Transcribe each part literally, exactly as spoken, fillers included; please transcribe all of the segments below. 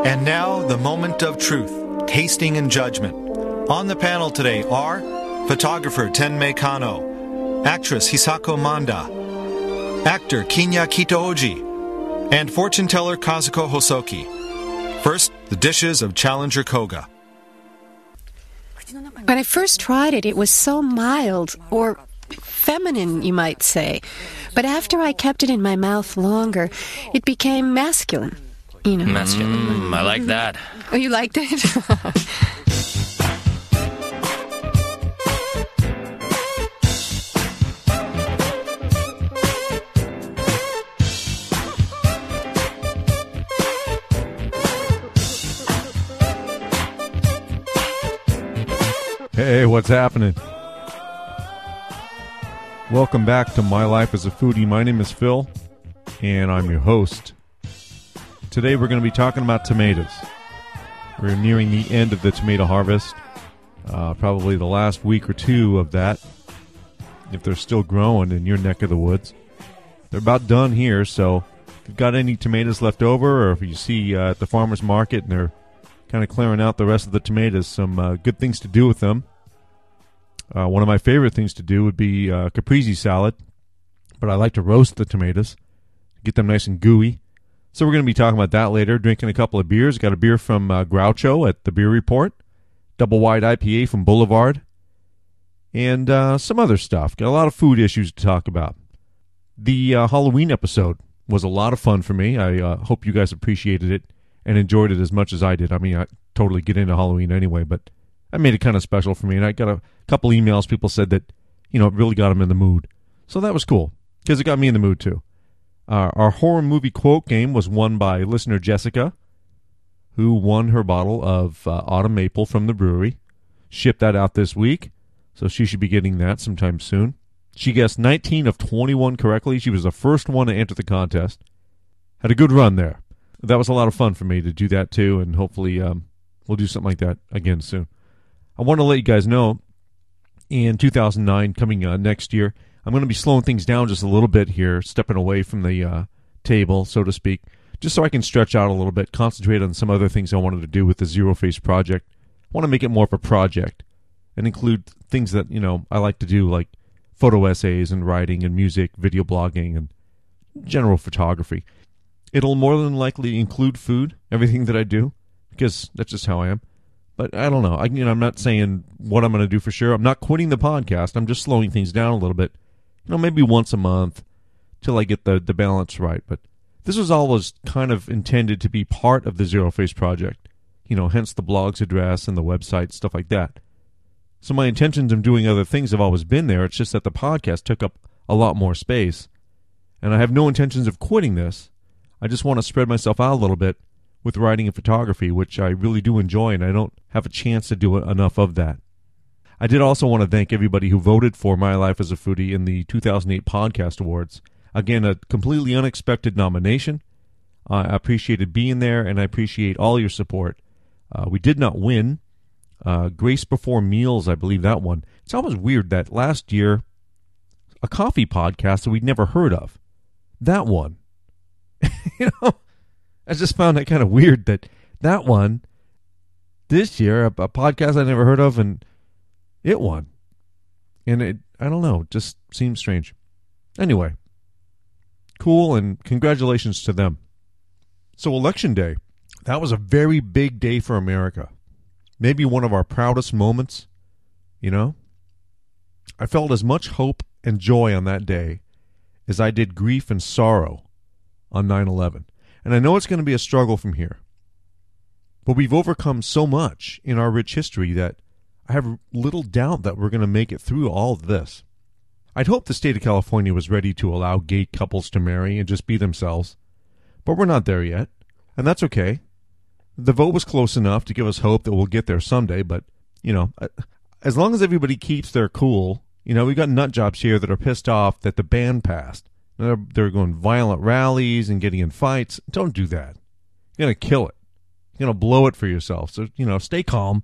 And now, the moment of truth, tasting and judgment. On the panel today are photographer Tenmei Kano, actress Hisako Manda, actor Kinya Kitooji, and fortune teller Kazuko Hosoki. First, the dishes of Challenger Koga. When I first tried it, it was so mild, or feminine, you might say. But after I kept it in my mouth longer, it became masculine. You know. Masculine. Mm, I like that. Oh, you liked it? Hey, what's happening? Welcome back to My Life as a Foodie. My name is Phil, and I'm your host. Today we're going to be talking about tomatoes. We're nearing the end of the tomato harvest, uh, probably the last week or two of that, if they're still growing in your neck of the woods. They're about done here, so if you've got any tomatoes left over, or if you see uh, at the farmer's market and they're kind of clearing out the rest of the tomatoes, some uh, good things to do with them. Uh, one of my favorite things to do would be uh, caprese salad, but I like to roast the tomatoes, get them nice and gooey. So we're going to be talking about that later, drinking a couple of beers. Got a beer from uh, Groucho at the Beer Report, double wide I P A from Boulevard, and uh, some other stuff. Got a lot of food issues to talk about. The uh, Halloween episode was a lot of fun for me. I uh, hope you guys appreciated it and enjoyed it as much as I did. I mean, I totally get into Halloween anyway, but I made it kind of special for me. And I got a couple emails. People said that, you know, it really got them in the mood. So that was cool, because it got me in the mood too. Uh, our horror movie quote game was won by listener Jessica, who won her bottle of uh, Autumn Maple from the brewery. Shipped that out this week, so she should be getting that sometime soon. She guessed nineteen of twenty-one correctly. She was the first one to enter the contest. Had a good run there. That was a lot of fun for me to do that too, and hopefully um, we'll do something like that again soon. I want to let you guys know, in two thousand nine, coming uh, next year, I'm going to be slowing things down just a little bit here, stepping away from the uh, table, so to speak, just so I can stretch out a little bit, concentrate on some other things I wanted to do with the Zero Face project. I want to make it more of a project and include things that, you know, I like to do, like photo essays and writing and music, video blogging, and general photography. It'll more than likely include food, everything that I do, because that's just how I am. But I don't know. I, you know, I'm not saying what I'm going to do for sure. I'm not quitting the podcast. I'm just slowing things down a little bit. You know, maybe once a month till I get the, the balance right. But this was always kind of intended to be part of the Zero Face project. You know, hence the blog's address and the website, stuff like that. So my intentions of doing other things have always been there. It's just that the podcast took up a lot more space. And I have no intentions of quitting this. I just want to spread myself out a little bit with writing and photography, which I really do enjoy, and I don't have a chance to do enough of that. I did also want to thank everybody who voted for My Life as a Foodie in the two thousand eight Podcast Awards. Again, a completely unexpected nomination. Uh, I appreciated being there, and I appreciate all your support. Uh, we did not win. Uh, Grace Before Meals, I believe that one. It's always weird that last year, a coffee podcast that we'd never heard of, that one. You know, I just found that kind of weird that that one, this year, a, a podcast I never heard of, and it won. And it, I don't know, just seems strange. Anyway, cool, and congratulations to them. So Election Day, that was a very big day for America. Maybe one of our proudest moments, you know? I felt as much hope and joy on that day as I did grief and sorrow on nine eleven. And I know it's going to be a struggle from here. But we've overcome so much in our rich history that I have little doubt that we're going to make it through all of this. I'd hoped the state of California was ready to allow gay couples to marry and just be themselves. But we're not there yet. And that's okay. The vote was close enough to give us hope that we'll get there someday. But, you know, as long as everybody keeps their cool, you know, we've got nut jobs here that are pissed off that the ban passed. They're, they're going violent rallies and getting in fights. Don't do that. You're going to kill it. You're going to blow it for yourself. So, you know, stay calm.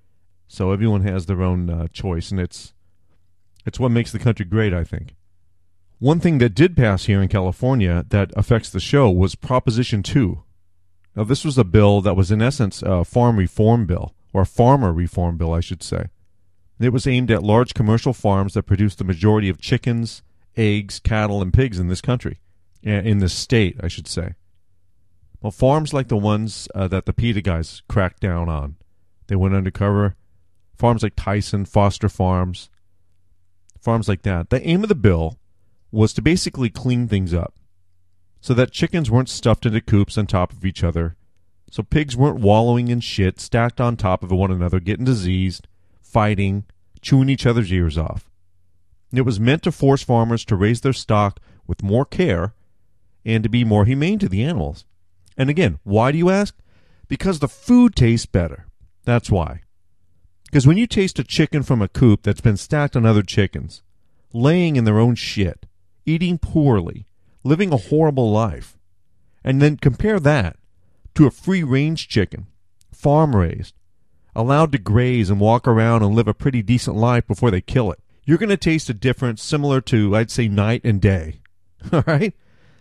So everyone has their own uh, choice, and it's it's what makes the country great, I think. One thing that did pass here in California that affects the show was Proposition two. Now, this was a bill that was in essence a farm reform bill, or a farmer reform bill, I should say. It was aimed at large commercial farms that produce the majority of chickens, eggs, cattle, and pigs in this country. In this state, I should say. Well, farms like the ones uh, that the PETA guys cracked down on. They went undercover. Farms like Tyson, Foster Farms, farms like that. The aim of the bill was to basically clean things up so that chickens weren't stuffed into coops on top of each other, so pigs weren't wallowing in shit stacked on top of one another, getting diseased, fighting, chewing each other's ears off. It was meant to force farmers to raise their stock with more care and to be more humane to the animals. And again, why do you ask? Because the food tastes better. That's why. Because when you taste a chicken from a coop that's been stacked on other chickens, laying in their own shit, eating poorly, living a horrible life, and then compare that to a free-range chicken, farm-raised, allowed to graze and walk around and live a pretty decent life before they kill it, you're going to taste a difference similar to, I'd say, night and day. All right?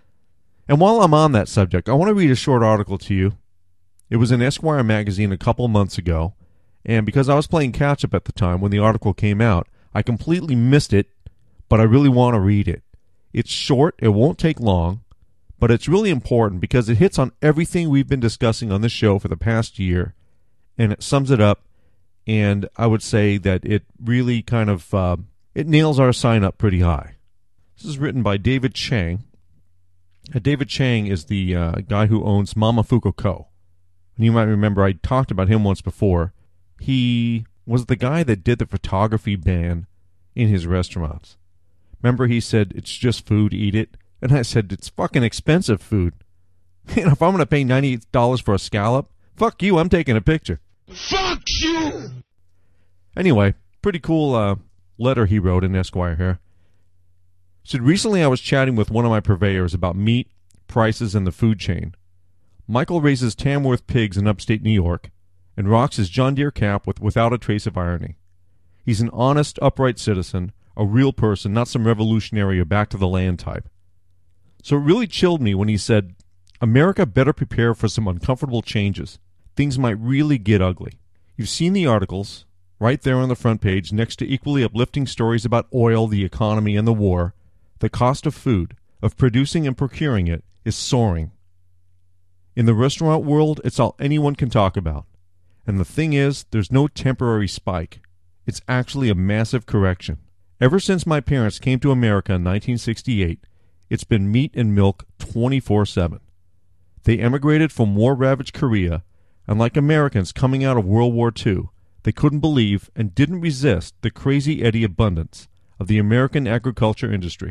And while I'm on that subject, I want to read a short article to you. It was in Esquire magazine a couple months ago, and because I was playing catch-up at the time when the article came out, I completely missed it, but I really want to read it. It's short, it won't take long, but it's really important because it hits on everything we've been discussing on this show for the past year, and it sums it up, and I would say that it really kind of, uh, it nails our sign up pretty high. This is written by David Chang. Uh, David Chang is the uh, guy who owns Momofuku Co. And you might remember I talked about him once before. He was the guy that did the photography ban in his restaurants. Remember he said, it's just food, eat it? And I said, it's fucking expensive food. And if I'm going to pay ninety dollars for a scallop, fuck you, I'm taking a picture. Fuck you! Anyway, pretty cool uh, letter he wrote in Esquire here. He said, recently I was chatting with one of my purveyors about meat, prices, and the food chain. Michael raises Tamworth pigs in upstate New York and rocks his John Deere cap with without a trace of irony. He's an honest, upright citizen, a real person, not some revolutionary or back-to-the-land type. So it really chilled me when he said, America better prepare for some uncomfortable changes. Things might really get ugly. You've seen the articles, right there on the front page, next to equally uplifting stories about oil, the economy, and the war. The cost of food, of producing and procuring it, is soaring. In the restaurant world, it's all anyone can talk about. And the thing is, there's no temporary spike. It's actually a massive correction. Ever since my parents came to America in nineteen sixty-eight, it's been meat and milk twenty-four seven. They emigrated from war-ravaged Korea, and like Americans coming out of World War Two, they couldn't believe and didn't resist the crazy eddy abundance of the American agriculture industry.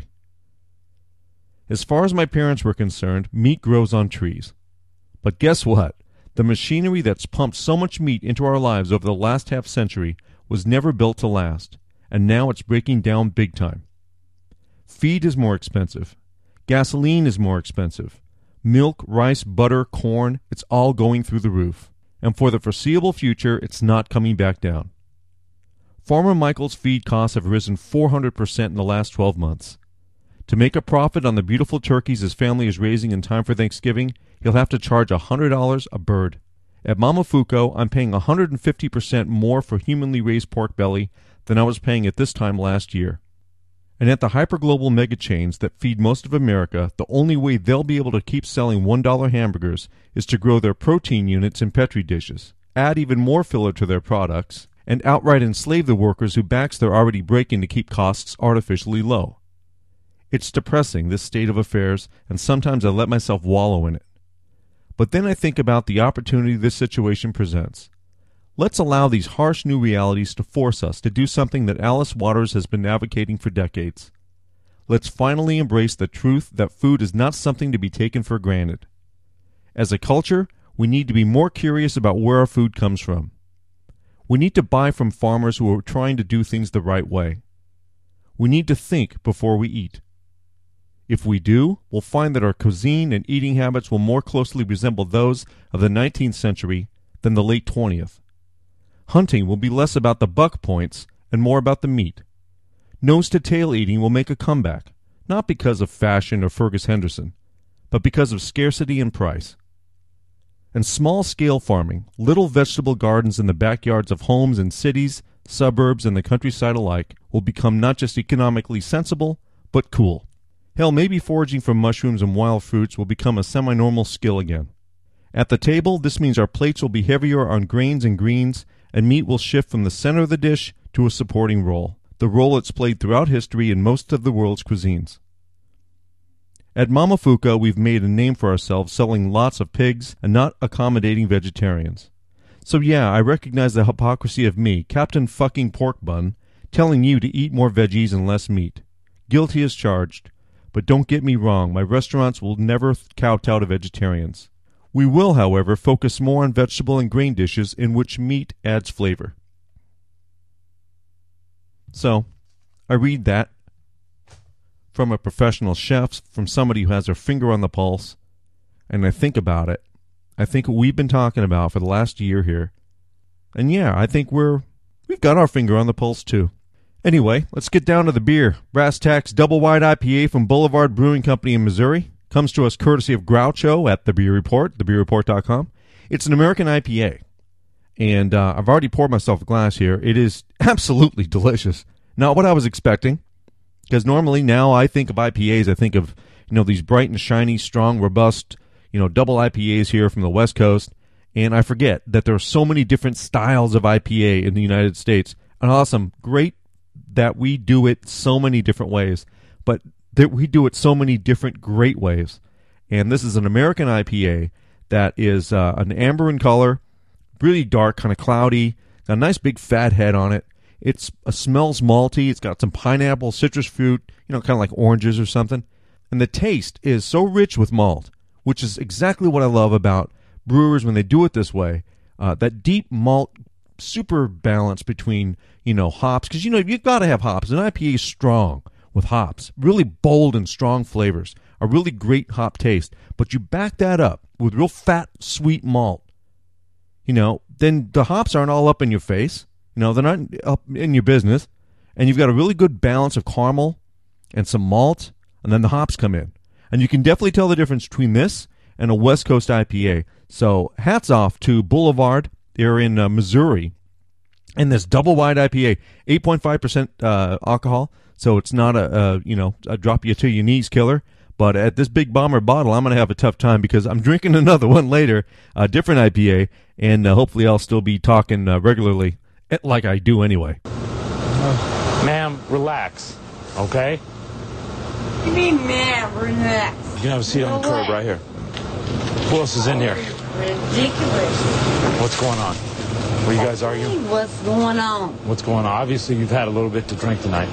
As far as my parents were concerned, meat grows on trees. But guess what? The machinery that's pumped so much meat into our lives over the last half century was never built to last, and now it's breaking down big time. Feed is more expensive. Gasoline is more expensive. Milk, rice, butter, corn, it's all going through the roof. And for the foreseeable future, it's not coming back down. Farmer Michael's feed costs have risen four hundred percent in the last twelve months. To make a profit on the beautiful turkeys his family is raising in time for Thanksgiving, he'll have to charge one hundred dollars a bird. At Momofuku, I'm paying one hundred fifty percent more for humanly raised pork belly than I was paying at this time last year. And at the hyperglobal mega chains that feed most of America, the only way they'll be able to keep selling one dollar hamburgers is to grow their protein units in Petri dishes, add even more filler to their products, and outright enslave the workers whose backs they're already breaking to keep costs artificially low. It's depressing, this state of affairs, and sometimes I let myself wallow in it. But then I think about the opportunity this situation presents. Let's allow these harsh new realities to force us to do something that Alice Waters has been advocating for decades. Let's finally embrace the truth that food is not something to be taken for granted. As a culture, we need to be more curious about where our food comes from. We need to buy from farmers who are trying to do things the right way. We need to think before we eat. If we do, we'll find that our cuisine and eating habits will more closely resemble those of the nineteenth century than the late twentieth. Hunting will be less about the buck points and more about the meat. Nose-to-tail eating will make a comeback, not because of fashion or Fergus Henderson, but because of scarcity and price. And small-scale farming, little vegetable gardens in the backyards of homes in cities, suburbs, and the countryside alike will become not just economically sensible, but cool. Hell, maybe foraging for mushrooms and wild fruits will become a semi-normal skill again. At the table, this means our plates will be heavier on grains and greens, and meat will shift from the center of the dish to a supporting role, the role it's played throughout history in most of the world's cuisines. At Momofuku, we've made a name for ourselves selling lots of pigs and not accommodating vegetarians. So yeah, I recognize the hypocrisy of me, Captain Fucking Pork Bun, telling you to eat more veggies and less meat. Guilty as charged. But don't get me wrong, my restaurants will never kowtow to vegetarians. We will, however, focus more on vegetable and grain dishes in which meat adds flavor. So, I read that from a professional chef, from somebody who has their finger on the pulse, and I think about it. I think what we've been talking about for the last year here. And yeah, I think we're, we've got our finger on the pulse too. Anyway, let's get down to the beer. Brass Tacks Double Wide I P A from Boulevard Brewing Company in Missouri. Comes to us courtesy of Groucho at The Beer Report, the beer report dot com. It's an American I P A. And uh, I've already poured myself a glass here. It is absolutely delicious. Not what I was expecting. Because normally now I think of I P As, I think of, you know, these bright and shiny, strong, robust, you know, double I P As here from the West Coast. And I forget that there are so many different styles of I P A in the United States. And awesome. Great that we do it so many different ways. But that we do it so many different great ways. And this is an American I P A that is uh, an amber in color, really dark, kind of cloudy, got a nice big fat head on it. It uh, smells malty. It's got some pineapple, citrus fruit, you know, kind of like oranges or something. And the taste is so rich with malt, which is exactly what I love about brewers when they do it this way. Uh, that deep malt, super balance between, you know, hops. Because, you know, you've got to have hops. An I P A is strong with hops. Really bold and strong flavors. A really great hop taste. But you back that up with real fat, sweet malt. You know, then the hops aren't all up in your face. You know, they're not up in your business. And you've got a really good balance of caramel and some malt, and then the hops come in. And you can definitely tell the difference between this and a West Coast I P A. So hats off to Boulevard. They're in uh, Missouri. And this double wide I P A, eight point five percent uh, alcohol. So it's not a, a, you know, a drop you to your knees killer. But at this big bomber bottle, I'm going to have a tough time because I'm drinking another one later, a different I P A, and uh, hopefully I'll still be talking uh, regularly. Like I do anyway. Ma'am, relax, okay? What do you mean, ma'am, relax? You can have a seat on the No curb way. right here. Who else is in here? Ridiculous. What's going on? Were you guys arguing? What's going on? What's going on? Obviously, you've had a little bit to drink tonight.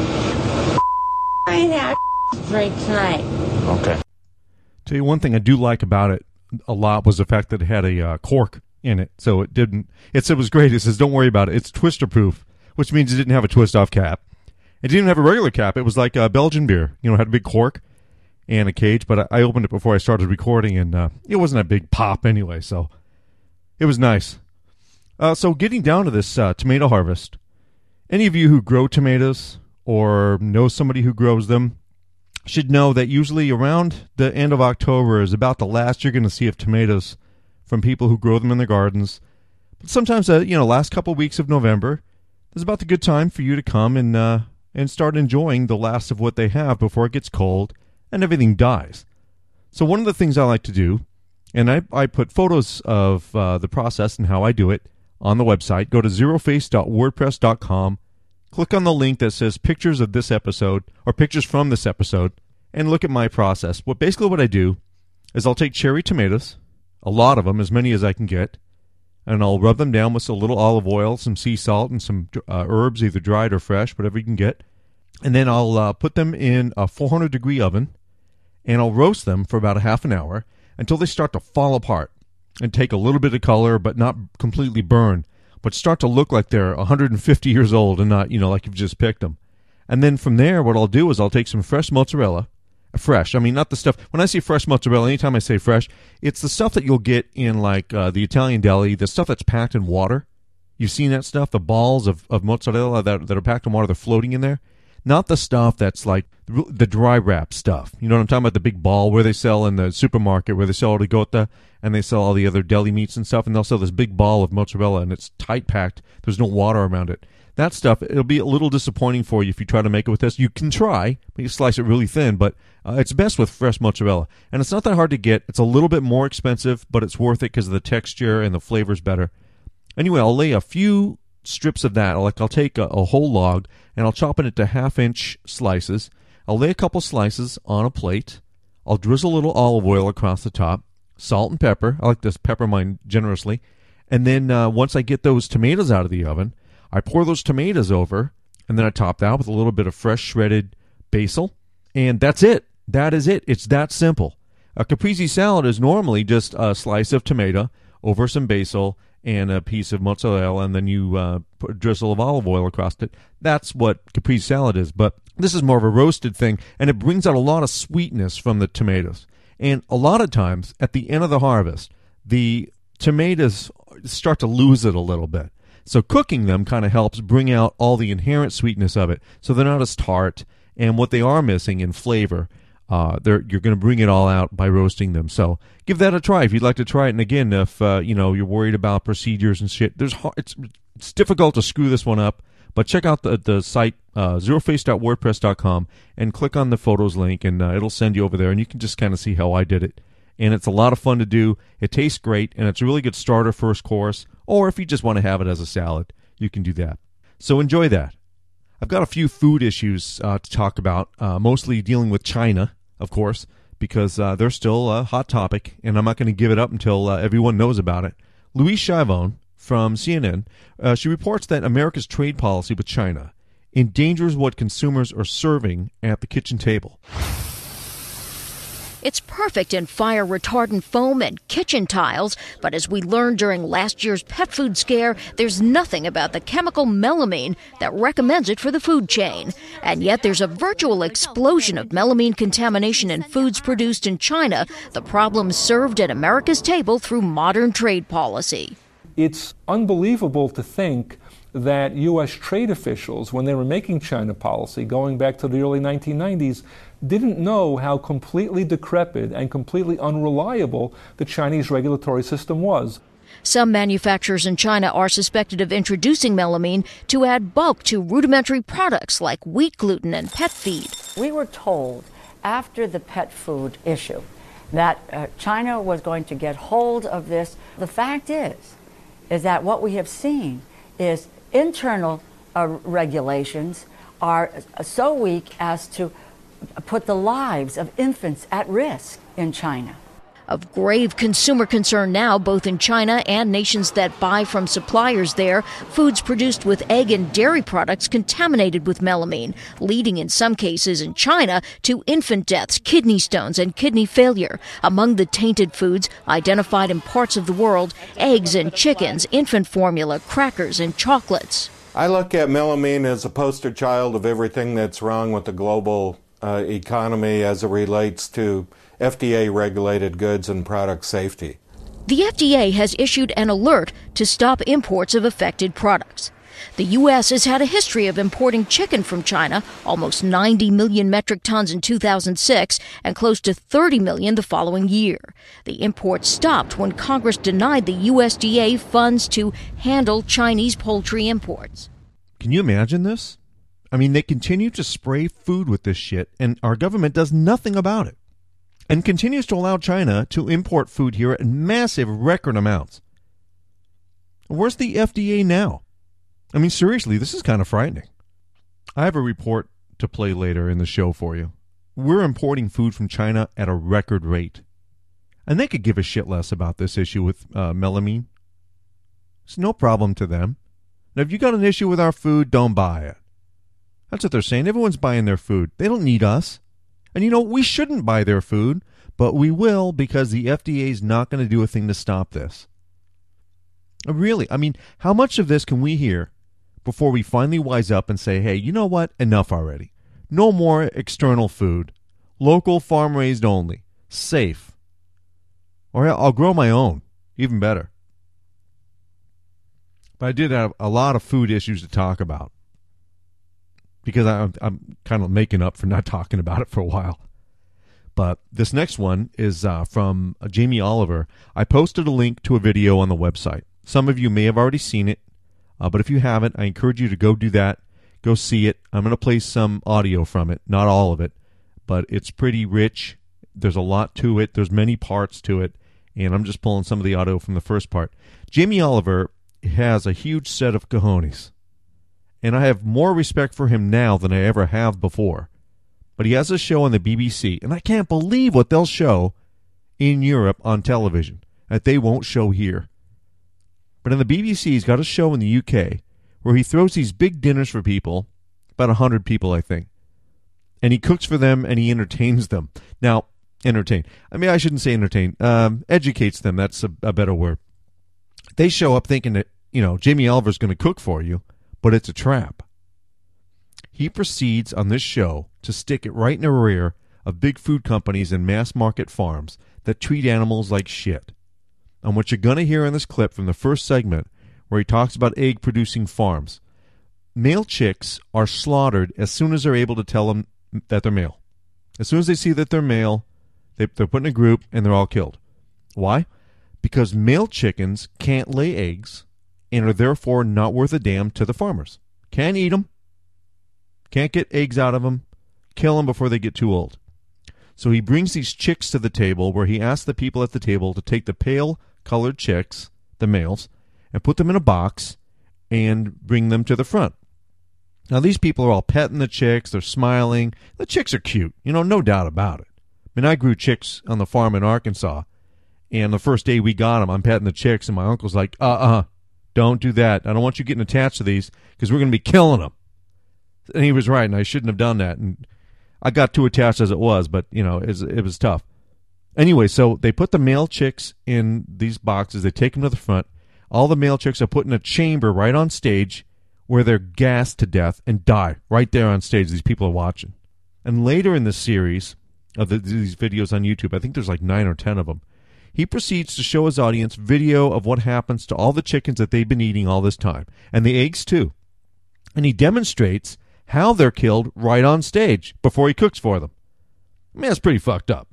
I ain't had a drink tonight. Okay. Tell you one thing I do like about it a lot was the fact that it had a uh, cork in it, so it didn't. It said it was great. It says, "Don't worry about it. It's twister proof," which means it didn't have a twist off cap. It didn't have a regular cap. It was like a Belgian beer. You know, it had a big cork and a cage. But I, I opened it before I started recording, and uh, it wasn't a big pop anyway. So it was nice. Uh, so getting down to this uh, tomato harvest, any of you who grow tomatoes or know somebody who grows them should know that usually around the end of October is about the last you're going to see of tomatoes from people who grow them in their gardens. But sometimes, uh, you know, last couple of weeks of November is about the good time for you to come and uh, and start enjoying the last of what they have before it gets cold and everything dies. So one of the things I like to do, and I, I put photos of uh, the process and how I do it on the website. Go to zero face dot wordpress dot com, click on the link that says pictures of this episode, or pictures from this episode, and look at my process. What basically what I do is I'll take cherry tomatoes, a lot of them, as many as I can get, and I'll rub them down with a little olive oil, some sea salt, and some uh, herbs, either dried or fresh, whatever you can get. And then I'll uh, put them in a four hundred degree oven, and I'll roast them for about a half an hour until they start to fall apart and take a little bit of color, but not completely burn, but start to look like they're one hundred fifty years old and not, you know, like you've just picked them. And then from there, what I'll do is I'll take some fresh mozzarella, fresh, I mean, not the stuff, when I say fresh mozzarella, anytime I say fresh, it's the stuff that you'll get in, like, uh, the Italian deli, the stuff that's packed in water. You've seen that stuff, the balls of, of mozzarella that, that are packed in water, they're floating in there. not the stuff that's like the dry wrap stuff. You know what I'm talking about? The big ball where they sell in the supermarket, where they sell ricotta and they sell all the other deli meats and stuff, and they'll sell this big ball of mozzarella, and it's tight packed. There's no water around it. That stuff, it'll be a little disappointing for you if you try to make it with this. You can try, you slice it really thin, but uh, it's best with fresh mozzarella. And it's not that hard to get. It's a little bit more expensive, but it's worth it because of the texture and the flavor's better. Anyway, I'll lay a few strips of that. Like I'll take a, a whole log and I'll chop it into half-inch slices. I'll lay a couple slices on a plate. I'll drizzle a little olive oil across the top, salt and pepper. I like to pepper mine generously. And then uh, once I get those tomatoes out of the oven, I pour those tomatoes over, and then I top that with a little bit of fresh shredded basil, and that's it. That is it. It's that simple. A caprese salad is normally just a slice of tomato over some basil and a piece of mozzarella, and then you uh, put a drizzle of olive oil across it. That's what caprese salad is, but this is more of a roasted thing, and it brings out a lot of sweetness from the tomatoes. And a lot of times, at the end of the harvest, the tomatoes start to lose it a little bit. So cooking them kind of helps bring out all the inherent sweetness of it, so they're not as tart. And what they are missing in flavor, uh, they're, you're going to bring it all out by roasting them. So give that a try if you'd like to try it. And again, if uh, you know you're worried about procedures and shit, there's hard, it's it's difficult to screw this one up. But check out the the site uh, zeroface dot wordpress dot com and click on the photos link, and uh, it'll send you over there, and you can just kind of see how I did it. And it's a lot of fun to do. It tastes great, and it's a really good starter first course. Or if you just want to have it as a salad, you can do that. So enjoy that. I've got a few food issues uh, to talk about, uh, mostly dealing with China, of course, because uh, they're still a hot topic, and I'm not going to give it up until uh, everyone knows about it. Louise Chavon from C N N, uh, she reports that America's trade policy with China endangers what consumers are serving at the kitchen table. It's perfect in fire-retardant foam and kitchen tiles, but as we learned during last year's pet food scare, there's nothing about the chemical melamine that recommends it for the food chain. And yet there's a virtual explosion of melamine contamination in foods produced in China, the problem served at America's table through modern trade policy. It's unbelievable to think that U S trade officials, when they were making China policy going back to the early nineteen nineties, didn't know how completely decrepit and completely unreliable the Chinese regulatory system was. Some manufacturers in China are suspected of introducing melamine to add bulk to rudimentary products like wheat gluten and pet feed. We were told after the pet food issue that uh, China was going to get hold of this. The fact is, is that what we have seen is internal uh, regulations are so weak as to put the lives of infants at risk in China. Of grave consumer concern now, both in China and nations that buy from suppliers there, foods produced with egg and dairy products contaminated with melamine, leading in some cases in China to infant deaths, kidney stones, and kidney failure. Among the tainted foods identified in parts of the world, eggs and chickens, infant formula, crackers, and chocolates. I look at melamine as a poster child of everything that's wrong with the global uh, economy as it relates to F D A-regulated goods and product safety. The F D A has issued an alert to stop imports of affected products. The U S has had a history of importing chicken from China, almost ninety million metric tons in two thousand six and close to thirty million the following year. The imports stopped when Congress denied the U S D A funds to handle Chinese poultry imports. Can you imagine this? I mean, they continue to spray food with this shit, and our government does nothing about it, and continues to allow China to import food here at massive record amounts. Where's the F D A now? I mean, seriously, this is kind of frightening. I have a report to play later in the show for you. We're importing food from China at a record rate. And they could give a shit less about this issue with uh, melamine. It's no problem to them. Now, if you got an issue with our food, don't buy it. That's what they're saying. Everyone's buying their food. They don't need us. And, you know, we shouldn't buy their food, but we will because the F D A is not going to do a thing to stop this. Really, I mean, how much of this can we hear before we finally wise up and say, hey, you know what? Enough already. No more external food. Local, farm-raised only. Safe. Or I'll grow my own. Even better. But I did have a lot of food issues to talk about. because I, I'm kind of making up for not talking about it for a while. But this next one is uh, from uh, Jamie Oliver. I posted a link to a video on the website. Some of you may have already seen it, uh, but if you haven't, I encourage you to go do that. Go see it. I'm going to play some audio from it, not all of it, but it's pretty rich. There's a lot to it. There's many parts to it, and I'm just pulling some of the audio from the first part. Jamie Oliver has a huge set of cojones, and I have more respect for him now than I ever have before. But he has a show on the B B C, and I can't believe what they'll show in Europe on television that they won't show here. But in the B B C, he's got a show in the U K where he throws these big dinners for people, about one hundred people, I think. And he cooks for them, and he entertains them. Now, entertain. I mean, I shouldn't say entertain. Um, educates them. That's a, a better word. They show up thinking that, you know, Jamie Oliver's going to cook for you, but it's a trap. He proceeds on this show to stick it right in the rear of big food companies and mass market farms that treat animals like shit. And what you're going to hear in this clip from the first segment, where he talks about egg-producing farms, male chicks are slaughtered as soon as they're able to tell them that they're male. As soon as they see that they're male, they, they're put in a group and they're all killed. Why? Because male chickens can't lay eggs and are therefore not worth a damn to the farmers. Can't eat them. Can't get eggs out of them. Kill them before they get too old. So he brings these chicks to the table where he asks the people at the table to take the pale-colored chicks, the males, and put them in a box and bring them to the front. Now, these people are all petting the chicks. They're smiling. The chicks are cute, you know, no doubt about it. I mean, I grew chicks on the farm in Arkansas, and the first day we got them, I'm petting the chicks, and my uncle's like, uh-uh, don't do that. I don't want you getting attached to these because we're going to be killing them. And he was right, and I shouldn't have done that. And I got too attached as it was, but, you know, it was, it was tough. Anyway, so they put the male chicks in these boxes. They take them to the front. All the male chicks are put in a chamber right on stage where they're gassed to death and die right there on stage. These people are watching. And later in the series of the, these videos on YouTube, I think there's like nine or ten of them, he proceeds to show his audience video of what happens to all the chickens that they've been eating all this time, and the eggs too. And he demonstrates how they're killed right on stage before he cooks for them. I mean, that's pretty fucked up.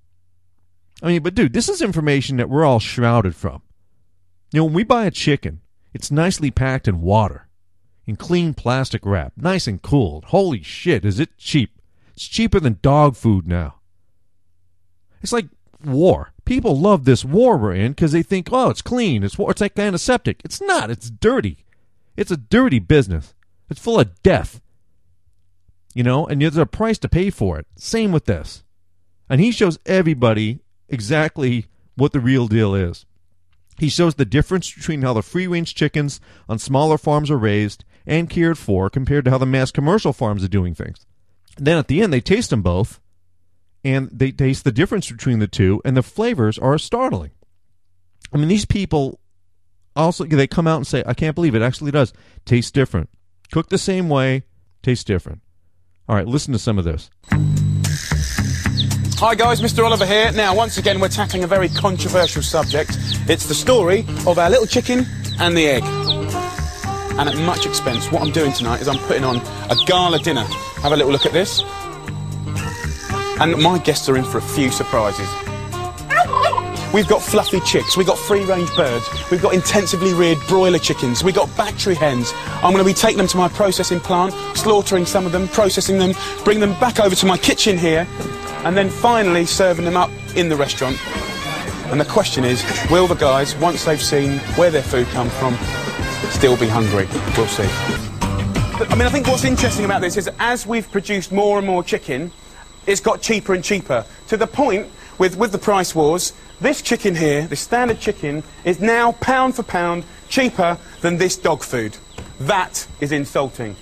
I mean, but dude, this is information that we're all shrouded from. You know, when we buy a chicken, it's nicely packed in water, in clean plastic wrap, nice and cooled. Holy shit, is it cheap? It's cheaper than dog food now. It's like war. People love this war we're in because they think, oh, it's clean. It's it's like antiseptic. It's not. It's dirty. It's a dirty business. It's full of death. You know, and there's a price to pay for it. Same with this. And he shows everybody exactly what the real deal is. He shows the difference between how the free-range chickens on smaller farms are raised and cared for compared to how the mass commercial farms are doing things. And then at the end, they taste them both, and they taste the difference between the two, and the flavors are startling. I mean, these people also, they come out and say, I can't believe it actually does taste different. Cooked the same way, tastes different. All right, listen to some of this. Hi guys, Mister Oliver here. Now, once again, we're tackling a very controversial subject. It's the story of our little chicken and the egg. And at much expense, what I'm doing tonight is I'm putting on a gala dinner. Have a little look at this. And my guests are in for a few surprises. We've got fluffy chicks, we've got free-range birds, we've got intensively reared broiler chickens, we've got battery hens. I'm going to be taking them to my processing plant, slaughtering some of them, processing them, bring them back over to my kitchen here, and then finally serving them up in the restaurant. And the question is, will the guys, once they've seen where their food comes from, still be hungry? We'll see. I mean, I think what's interesting about this is as we've produced more and more chicken, it's got cheaper and cheaper, to the point with, with the price wars, this chicken here, this standard chicken, is now pound for pound cheaper than this dog food. That is insulting.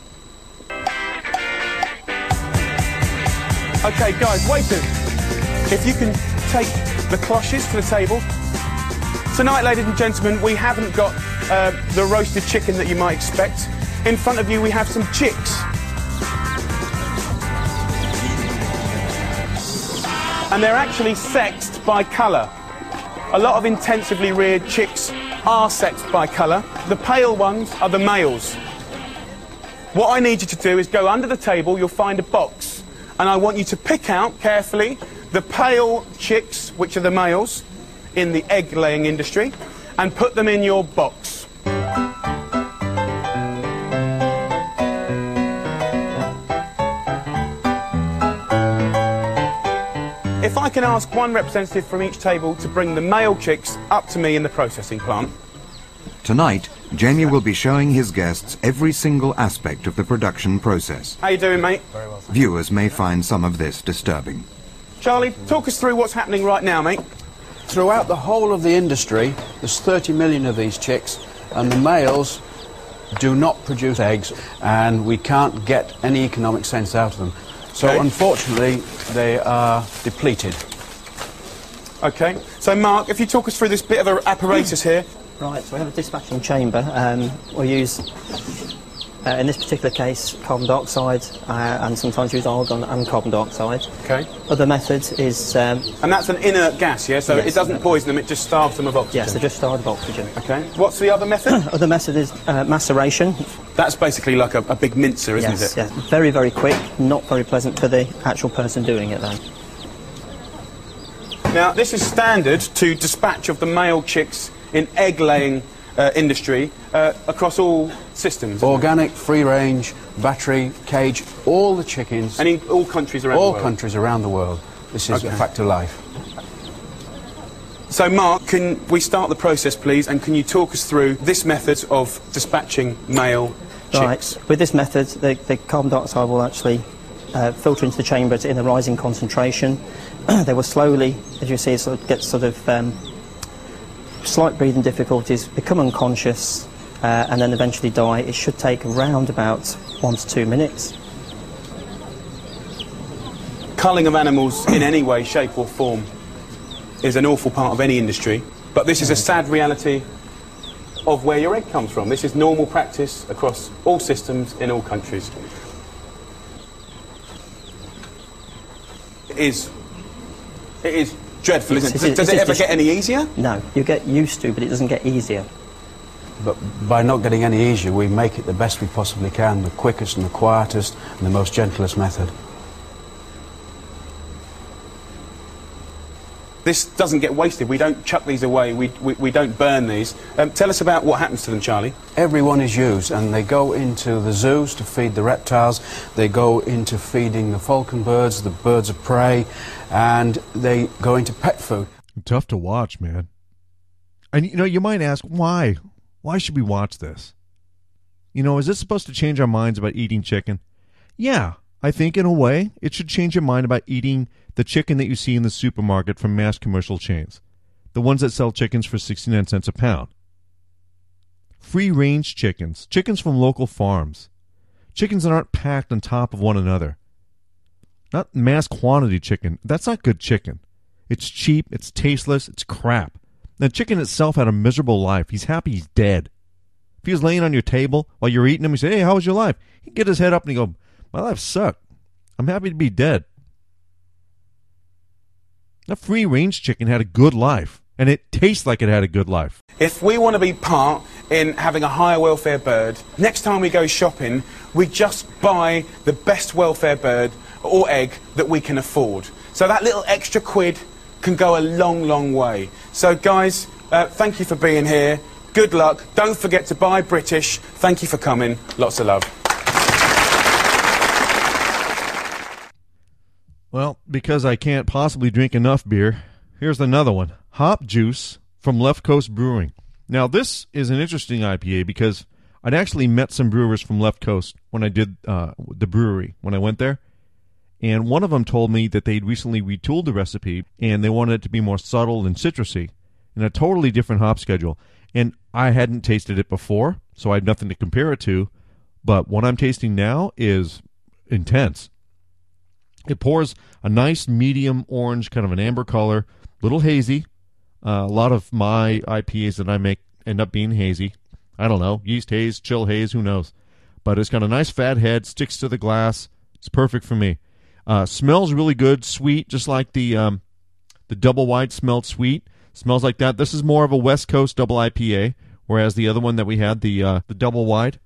Okay, guys, waiters, if you can take the cloches to the table. Tonight, ladies and gentlemen, we haven't got uh, the roasted chicken that you might expect. In front of you, we have some chicks. And they're actually sexed by colour. A lot of intensively reared chicks are sexed by colour. The pale ones are the males. What I need you to do is go under the table, you'll find a box, and I want you to pick out carefully the pale chicks, which are the males in the egg-laying industry, and put them in your box. If I can ask one representative from each table to bring the male chicks up to me in the processing plant. Tonight, Jenya will be showing his guests every single aspect of the production process. How you doing, mate? Very well. Viewers may find some of this disturbing. Charlie, talk us through what's happening right now, mate. Throughout the whole of the industry, there's thirty million of these chicks, and the males do not produce eggs, and we can't get any economic sense out of them. So, okay. Unfortunately, they are depleted. Okay. So, Mark, if you talk us through this bit of an apparatus here. Right, so we have a dispatching chamber. Um, we use, uh, in this particular case, carbon dioxide, uh, and sometimes use argon and carbon dioxide. Okay. Other methods is... Um, and that's an inert gas, yeah? So yes, it doesn't poison them, it just starves them of oxygen? Yes, they just starve of oxygen. Okay. What's the other method? Other method is uh, maceration. That's basically like a, a big mincer, isn't yes, it? Yes, very, very quick, not very pleasant for the actual person doing it, though. Now, this is standard to dispatch of the male chicks in egg-laying uh, industry uh, across all systems. Organic, free-range, battery, cage, all the chickens. And in all countries around all the world? All countries around the world. This is okay. A fact of life. So, Mark, can we start the process, please, and can you talk us through this method of dispatching male chicks? Right. With this method, the, the carbon dioxide will actually uh, filter into the chamber in a rising concentration. They will slowly, as you see, sort of get sort of... Um, slight breathing difficulties, become unconscious, uh, and then eventually die. It should take around about one to two minutes. Culling of animals in any way, shape or form is an awful part of any industry, but this is a sad reality of where your egg comes from. This is normal practice across all systems in all countries. It is, it is dreadful, isn't it? Does it ever get any easier? No, you get used to, but it doesn't get easier. But by not getting any easier, we make it the best we possibly can, the quickest and the quietest and the most gentlest method. This doesn't get wasted. We don't chuck these away. We, we, we don't burn these. Um, tell us about what happens to them, Charlie. Every one is used, and they go into the zoos to feed the reptiles. They go into feeding the falcon birds, the birds of prey, and they go into pet food. Tough to watch, man. And, you know, you might ask, why? Why should we watch this? You know, is this supposed to change our minds about eating chicken? Yeah, I think in a way it should change your mind about eating the chicken that you see in the supermarket from mass commercial chains, the ones that sell chickens for sixty-nine cents a pound. Free-range chickens, chickens from local farms, chickens that aren't packed on top of one another. Not mass quantity chicken. That's not good chicken. It's cheap, it's tasteless, it's crap. The chicken itself had a miserable life. He's happy he's dead. If he was laying on your table while you're eating him, you say, hey, how was your life? He'd get his head up and he'd go, my life sucked. I'm happy to be dead. That free-range chicken had a good life, and it tastes like it had a good life. If we want to be part in having a higher welfare bird, next time we go shopping, we just buy the best welfare bird or egg that we can afford. So that little extra quid can go a long, long way. So, guys, uh, thank you for being here. Good luck. Don't forget to buy British. Thank you for coming. Lots of love. Well, because I can't possibly drink enough beer, here's another one. Hop Juice from Left Coast Brewing. Now, this is an interesting I P A because I'd actually met some brewers from Left Coast when I did uh, the brewery, when I went there. And one of them told me that they'd recently retooled the recipe, and they wanted it to be more subtle and citrusy, in a totally different hop schedule. And I hadn't tasted it before, so I had nothing to compare it to. But what I'm tasting now is intense. It pours a nice medium orange, kind of an amber color, little hazy. Uh, a lot of my I P As that I make end up being hazy. I don't know, yeast haze, chill haze, who knows. But it's got a nice fat head, sticks to the glass. It's perfect for me. Uh, smells really good, sweet, just like the um, the double wide smelled sweet. Smells like that. This is more of a West Coast double I P A, whereas the other one that we had, the uh, the double wide,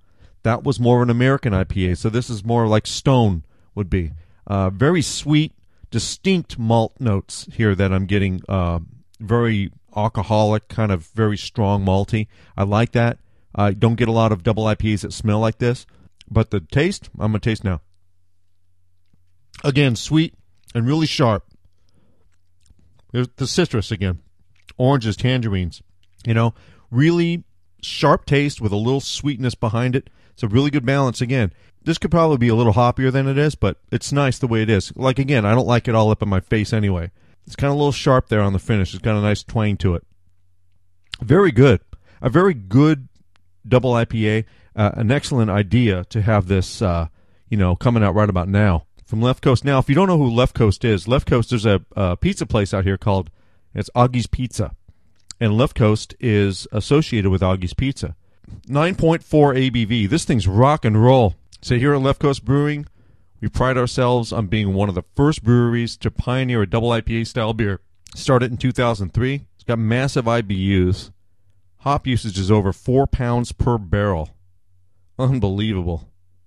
That was more of an American I P A, so this is more like Stone would be. Uh, very sweet, distinct malt notes here that I'm getting. Uh, very alcoholic, kind of very strong malty. I like that. I don't get a lot of double I P As that smell like this. But the taste, I'm going to taste now. Again, sweet and really sharp. There's the citrus again. Oranges, tangerines. You know, really sharp taste with a little sweetness behind it. It's a really good balance again. This could probably be a little hoppier than it is, but it's nice the way it is. Like, again, I don't like it all up in my face anyway. It's kind of a little sharp there on the finish. It's got a nice twang to it. Very good. A very good double I P A. Uh, an excellent idea to have this, uh, you know, coming out right about now. From Left Coast. Now, if you don't know who Left Coast is, Left Coast, there's a, a pizza place out here called, it's Augie's Pizza. And Left Coast is associated with Augie's Pizza. nine point four A B V. This thing's rock and roll. So here at Left Coast Brewing, we pride ourselves on being one of the first breweries to pioneer a double I P A-style beer. Started in two thousand three. It's got massive I B Us. Hop usage is over four pounds per barrel. Unbelievable.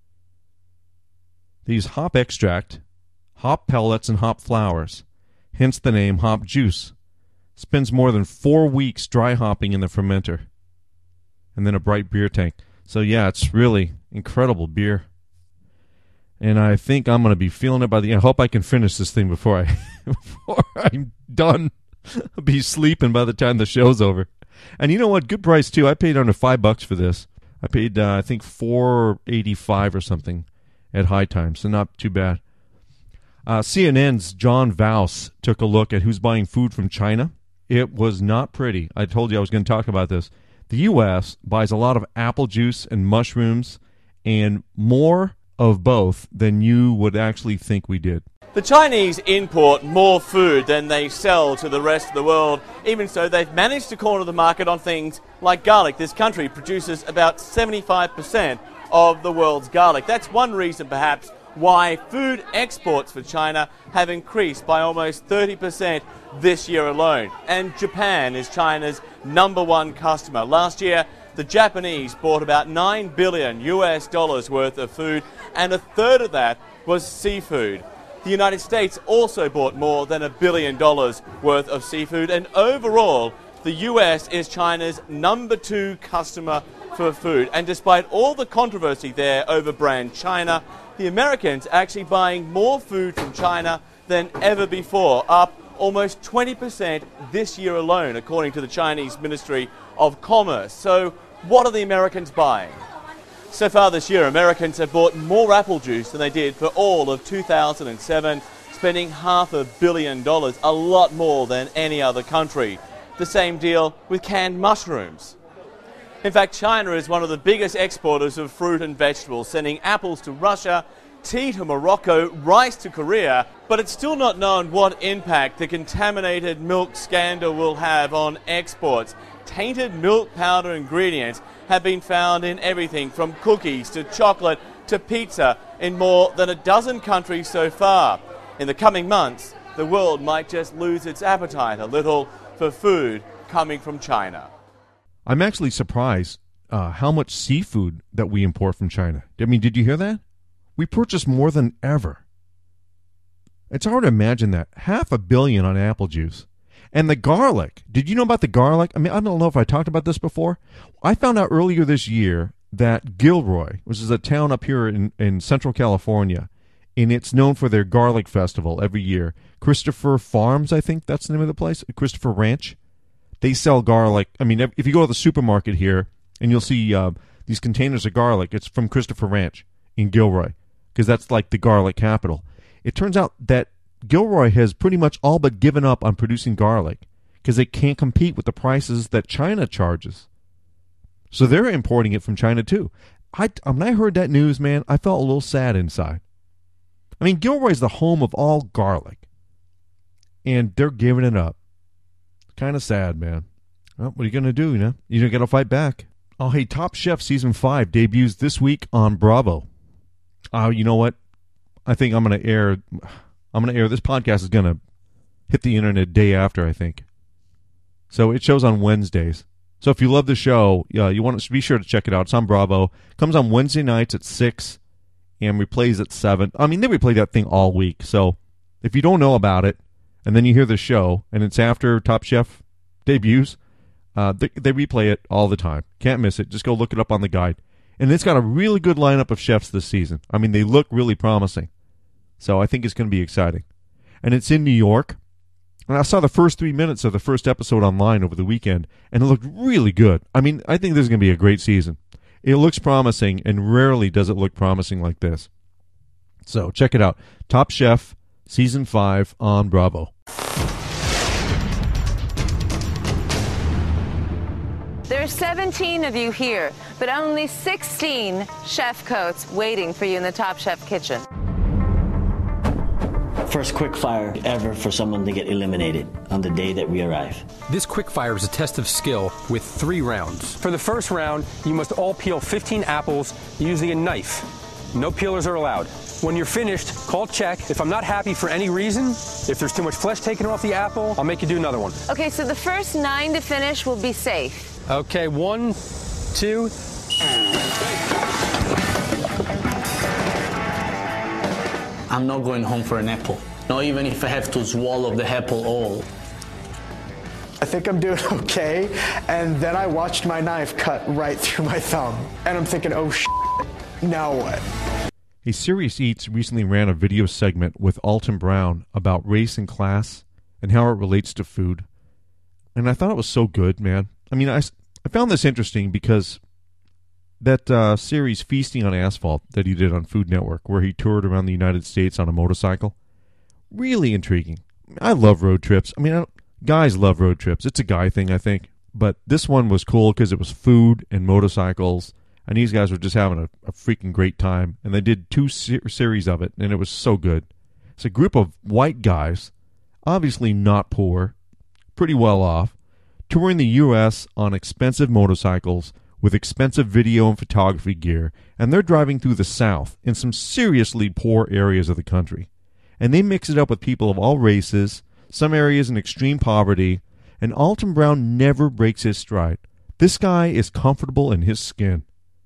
They use hop extract, hop pellets, and hop flowers, hence the name hop juice. Spends more than four weeks dry hopping in the fermenter. And then a bright beer tank. So yeah, it's really incredible beer. And I think I'm going to be feeling it by the end. I hope I can finish this thing before, I, before I'm done. I'll be sleeping by the time the show's over. And you know what? Good price, too. I paid under five bucks for this. I paid, uh, I think, four eighty-five or something at High Times, so not too bad. Uh, C N N's John Vause took a look at who's buying food from China. It was not pretty. I told you I was going to talk about this. The U S buys a lot of apple juice and mushrooms and more of both than you would actually think we did. The Chinese import more food than they sell to the rest of the world. Even so, they've managed to corner the market on things like garlic. This country produces about seventy-five percent of the world's garlic. That's one reason, perhaps, why food exports for China have increased by almost thirty percent this year alone. And Japan is China's number one customer. Last year, the Japanese bought about nine billion U S dollars worth of food, and a third of that was seafood. The United States also bought more than a billion dollars worth of seafood, and overall, the U S is China's number two customer for food. And despite all the controversy there over brand China, the Americans are actually buying more food from China than ever before, up almost twenty percent this year alone, according to the Chinese Ministry of Commerce. So what are the Americans buying? So far this year, Americans have bought more apple juice than they did for all of two thousand seven, spending half a billion dollars, a lot more than any other country. The same deal with canned mushrooms. In fact, China is one of the biggest exporters of fruit and vegetables, sending apples to Russia, tea to Morocco, rice to Korea, but it's still not known what impact the contaminated milk scandal will have on exports. Tainted milk powder ingredients have been found in everything from cookies to chocolate to pizza in more than a dozen countries so far. In the coming months, the world might just lose its appetite a little for food coming from China. I'm actually surprised uh, how much seafood that we import from China. I mean, did you hear that? We purchase more than ever. It's hard to imagine that. Half a billion on apple juice. And the garlic. Did you know about the garlic? I mean, I don't know if I talked about this before. I found out earlier this year that Gilroy, which is a town up here in, in Central California, and it's known for their garlic festival every year. Christopher Farms, I think that's the name of the place. Christopher Ranch. They sell garlic. I mean, if you go to the supermarket here, and you'll see uh, these containers of garlic, it's from Christopher Ranch in Gilroy, because that's like the garlic capital. It turns out that Gilroy has pretty much all but given up on producing garlic because they can't compete with the prices that China charges. So they're importing it from China too. I, when I heard that news, man, I felt a little sad inside. I mean, Gilroy's the home of all garlic, and they're giving it up. Kind of sad, man. Well, what are you going to do, you know? You're going to fight back. Oh, hey, Top Chef Season five debuts this week on Bravo. Oh, uh, you know what? I think I'm going to air... I'm going to air, this podcast is going to hit the internet day after, I think. So it shows on Wednesdays. So if you love the show, uh, you want to be sure to check it out. It's on Bravo. It comes on Wednesday nights at six and replays at seven. I mean, they replay that thing all week. So if you don't know about it and then you hear the show and it's after Top Chef debuts, uh, they, they replay it all the time. Can't miss it. Just go look it up on the guide. And it's got a really good lineup of chefs this season. I mean, they look really promising. So I think it's going to be exciting. And it's in New York. And I saw the first three minutes of the first episode online over the weekend, and it looked really good. I mean, I think this is going to be a great season. It looks promising, and rarely does it look promising like this. So check it out. Top Chef, Season five on Bravo. There are seventeen of you here, but only sixteen chef coats waiting for you in the Top Chef kitchen. First quickfire ever for someone to get eliminated on the day that we arrive. This quickfire is a test of skill with three rounds. For the first round, you must all peel fifteen apples using a knife. No peelers are allowed. When you're finished, call check. If I'm not happy for any reason, if there's too much flesh taken off the apple, I'll make you do another one. Okay, so the first nine to finish will be safe. Okay, one, two. I'm not going home for an apple. Not even if I have to swallow the apple all. I think I'm doing okay, and then I watched my knife cut right through my thumb. And I'm thinking, oh shit, now what? A Serious Eats recently ran a video segment with Alton Brown about race and class and how it relates to food. And I thought it was so good, man. I mean, I, I found this interesting because that uh, series Feasting on Asphalt that he did on Food Network, where he toured around the United States on a motorcycle, really intriguing. I love road trips. I mean, I guys love road trips. It's a guy thing, I think. But this one was cool because it was food and motorcycles, and these guys were just having a, a freaking great time. And they did two ser- series of it, and it was so good. It's a group of white guys, obviously not poor, pretty well off, touring the U S on expensive motorcycles with expensive video and photography gear, and they're driving through the South in some seriously poor areas of the country. And they mix it up with people of all races, some areas in extreme poverty, and Alton Brown never breaks his stride. This guy is comfortable in his skin.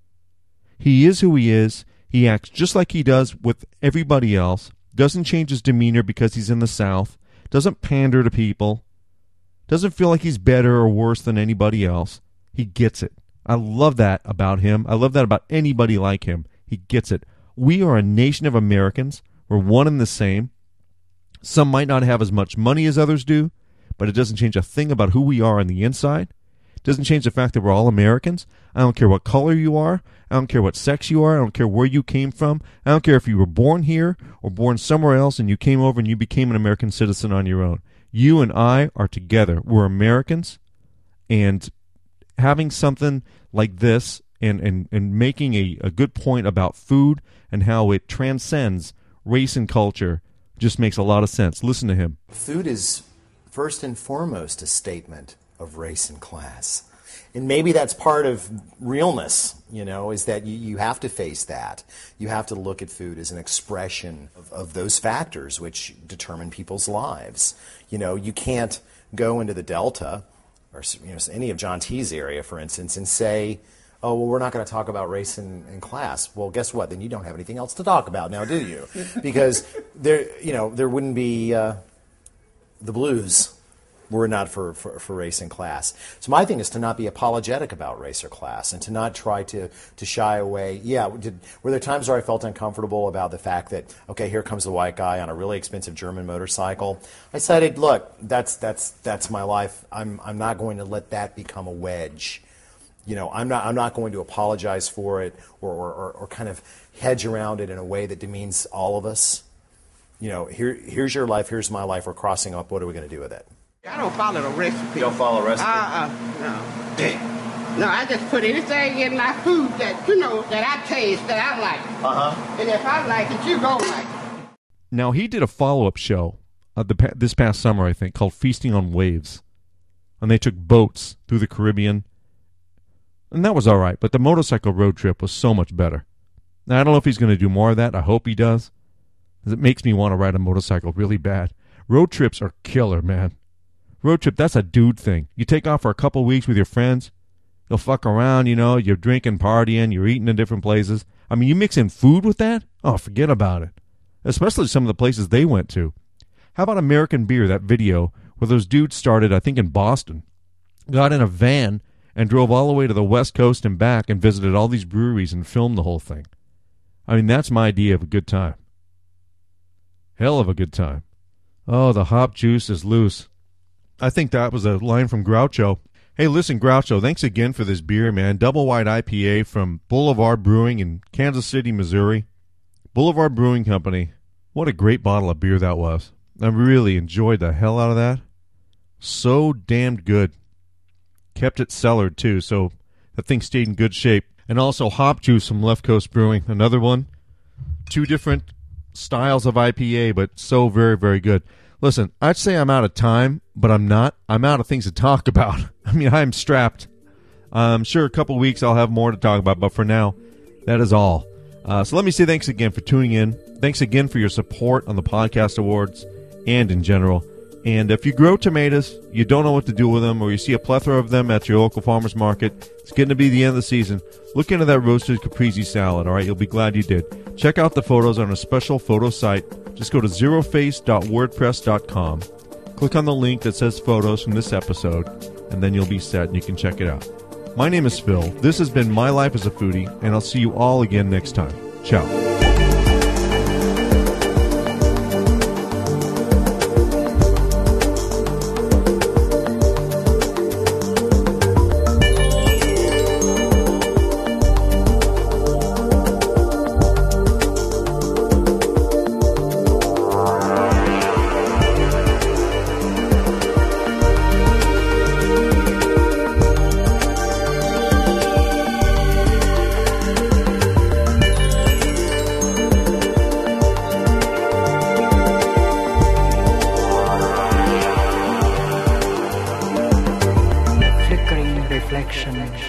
He is who he is. He acts just like he does with everybody else, doesn't change his demeanor because he's in the South, doesn't pander to people, doesn't feel like he's better or worse than anybody else. He gets it. I love that about him. I love that about anybody like him. He gets it. We are a nation of Americans. We're one and the same. Some might not have as much money as others do, but it doesn't change a thing about who we are on the inside. It doesn't change the fact that we're all Americans. I don't care what color you are. I don't care what sex you are. I don't care where you came from. I don't care if you were born here or born somewhere else and you came over and you became an American citizen on your own. You and I are together. We're Americans, and having something like this and, and, and making a, a good point about food and how it transcends race and culture just makes a lot of sense. Listen to him. Food is first and foremost a statement of race and class. And maybe that's part of realness, you know, is that you, you have to face that. You have to look at food as an expression of, of those factors which determine people's lives. You know, you can't go into the Delta or, you know, any of John T's area, for instance, and say, oh, well, we're not going to talk about race and, and class. Well, guess what? Then you don't have anything else to talk about now, do you? Because there, you know, there wouldn't be uh, the blues were it not for, for, for race and class. So my thing is to not be apologetic about race or class and to not try to, to shy away. Yeah, did, were there times where I felt uncomfortable about the fact that, okay, here comes the white guy on a really expensive German motorcycle? I said, look, that's that's that's my life. I'm I'm not going to let that become a wedge. You know, I'm not I'm not going to apologize for it or, or, or, or kind of hedge around it in a way that demeans all of us. You know, here here's your life, here's my life, we're crossing up, what are we going to do with it? I don't follow the recipe. You don't follow recipe? Uh-uh, no. Damn. No, I just put anything in my food that, you know, that I taste, that I like. Uh-huh. And if I like it, you gon' like it. Now, he did a follow-up show uh, the, this past summer, I think, called Feasting on Waves. And they took boats through the Caribbean. And that was all right, but the motorcycle road trip was so much better. Now, I don't know if he's going to do more of that. I hope he does. Because it makes me want to ride a motorcycle really bad. Road trips are killer, man. Road trip, that's a dude thing. You take off for a couple weeks with your friends. You'll fuck around, you know, you're drinking, partying, you're eating in different places. I mean, you mix in food with that? Oh, forget about it. Especially some of the places they went to. How about American Beer, that video where those dudes started, I think, in Boston, got in a van and drove all the way to the West Coast and back and visited all these breweries and filmed the whole thing. I mean, that's my idea of a good time. Hell of a good time. Oh, the hop juice is loose. I think that was a line from Groucho. Hey, listen, Groucho, thanks again for this beer, man. Double White I P A from Boulevard Brewing in Kansas City, Missouri. Boulevard Brewing Company. What a great bottle of beer that was. I really enjoyed the hell out of that. So damned good. Kept it cellared, too, so that thing stayed in good shape. And also hop juice from Left Coast Brewing. Another one. Two different styles of I P A, but so very, very good. Listen, I'd say I'm out of time, but I'm not. I'm out of things to talk about. I mean, I'm strapped. I'm sure a couple weeks I'll have more to talk about, but for now, that is all. Uh, so let me say thanks again for tuning in. Thanks again for your support on the podcast awards and in general. And if you grow tomatoes, you don't know what to do with them, or you see a plethora of them at your local farmer's market, it's getting to be the end of the season, look into that roasted caprese salad, all right? You'll be glad you did. Check out the photos on a special photo site. Just go to zero face dot wordpress dot com. Click on the link that says photos from this episode, and then you'll be set and you can check it out. My name is Phil. This has been My Life as a Foodie, and I'll see you all again next time. Ciao.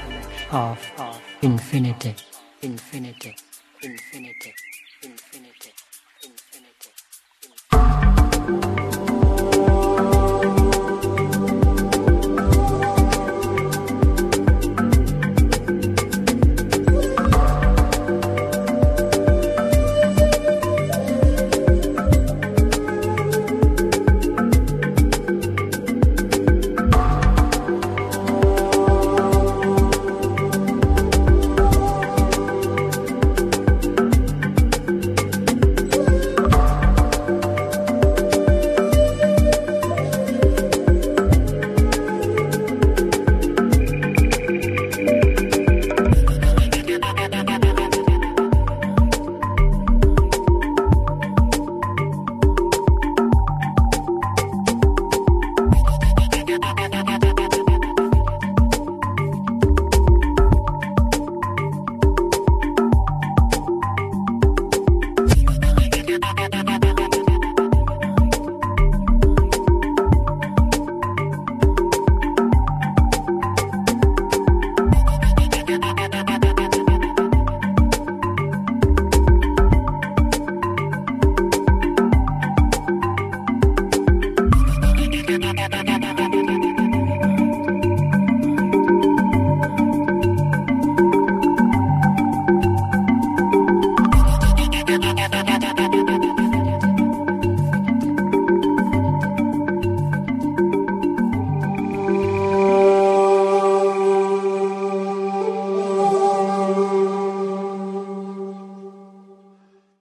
Of infinity, infinity, infinity, infinity.